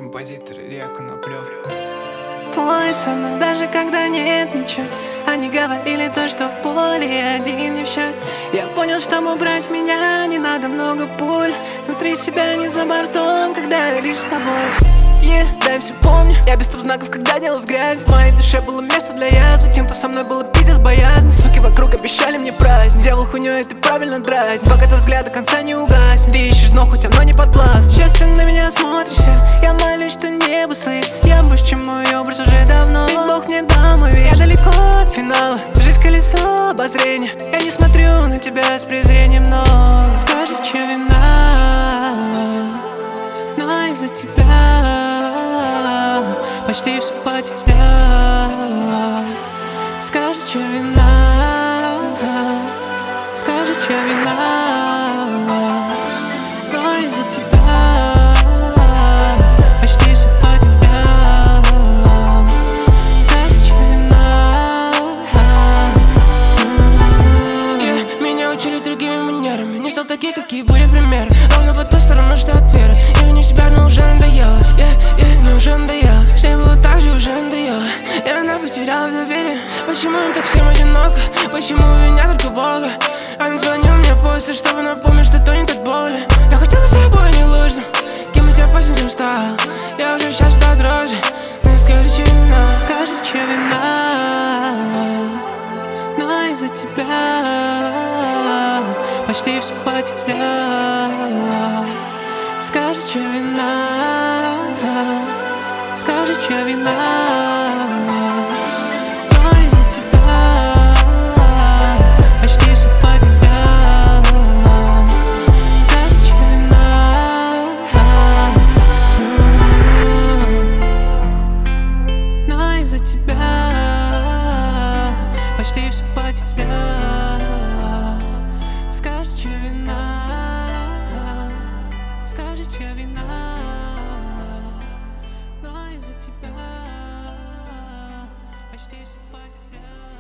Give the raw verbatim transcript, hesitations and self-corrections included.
композитор Илья Коноплев. Плой со мной, даже когда нет ничего. Они говорили то, что в поле один не в счет. Я понял, чтобы убрать меня, не надо много пуль. Внутри себя не за бортом, когда я лишь с тобой. Yeah, да, я все помню, я без стоп знаков, когда делал в грязь. В моей душе было место для язвы, тем, кто со мной было пиздец боязнь. Суки вокруг обещали мне праздник, делал хуйню, и ты правильно дразнь. Пока твой взгляд до конца не угаснет, ты ищешь дно, хоть оно не подвластно. Сейчас ты на меня смотришься, я молюсь, что небо слышит. Я больше, чем мой образ уже давно, ведь Бог мне дал мой вид. Я далеко от финала, жизнь колесо обозрения. Я не смотрю на тебя с презрением, но скажи, чья вина, но из-за тебя почти все потерял. Скажи, чья вина, скажи, чья вина, но из-за тебя почти все потерял. Скажи, чья вина. Yeah, меня учили другими манерами, не стал такие, какие были примеры. Ровно по ту сторону, что от веры. Я виню себя, но уже надоело. Yeah, yeah, но уже надоело. С ней было так же, уже надоело. И она потеряла доверие. Почему им так всем одиноко? Почему винят только Бога? Он звонил мне после, чтобы напомнить, что то не так больно. Я хотел быть собой не ложным, кем из тебя после, чем стал. Я уже сейчас стал дрожи, но скажи, чья вина. Скажи, чья вина, но из-за тебя почти все потерял. Скажи, чья вина, скажи, чья вина, но из-за тебя почти все потерял. Скажи, чья вина, но из-за тебя почти все потерял. Скажи, чья вина, скажи, чья вина, но из-за тебя почти все потерял.